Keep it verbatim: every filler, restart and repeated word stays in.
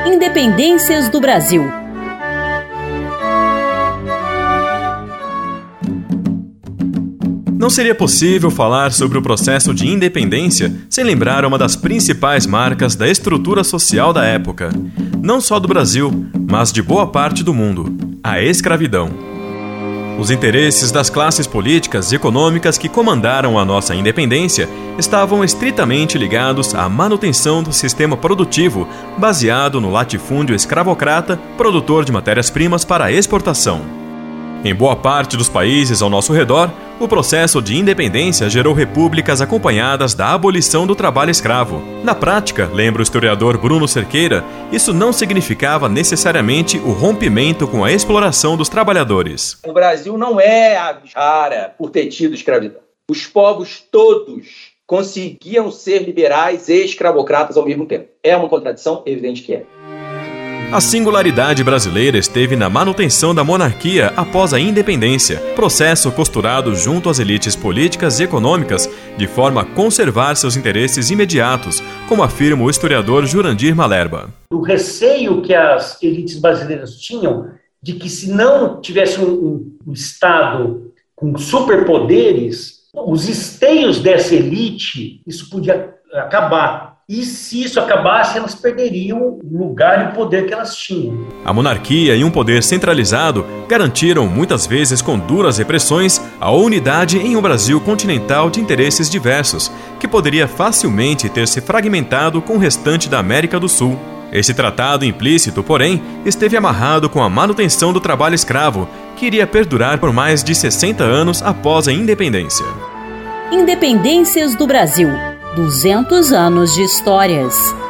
Independências do Brasil. Não seria possível falar sobre o processo de independência sem lembrar uma das principais marcas da estrutura social da época, não só do Brasil, mas de boa parte do mundo: a escravidão. Os interesses das classes políticas e econômicas que comandaram a nossa independência estavam estritamente ligados à manutenção do sistema produtivo baseado no latifúndio escravocrata, produtor de matérias-primas para exportação. Em boa parte dos países ao nosso redor, o processo de independência gerou repúblicas acompanhadas da abolição do trabalho escravo. Na prática, lembra o historiador Bruno Cerqueira, isso não significava necessariamente o rompimento com a exploração dos trabalhadores. O Brasil não é a cara por ter tido escravidão. Os povos todos conseguiam ser liberais e escravocratas ao mesmo tempo. É uma contradição? Evidente que é. A singularidade brasileira esteve na manutenção da monarquia após a independência, processo costurado junto às elites políticas e econômicas, de forma a conservar seus interesses imediatos, como afirma o historiador Jurandir Malerba. O receio que as elites brasileiras tinham de que, se não tivesse um, um Estado com superpoderes, os esteios dessa elite, isso podia acabar. E se isso acabasse, elas perderiam o lugar e o poder que elas tinham. A monarquia e um poder centralizado garantiram, muitas vezes com duras repressões, a unidade em um Brasil continental de interesses diversos, que poderia facilmente ter se fragmentado com o restante da América do Sul. Esse tratado implícito, porém, esteve amarrado com a manutenção do trabalho escravo, que iria perdurar por mais de sessenta anos após a independência. Independências do Brasil. duzentos anos de histórias.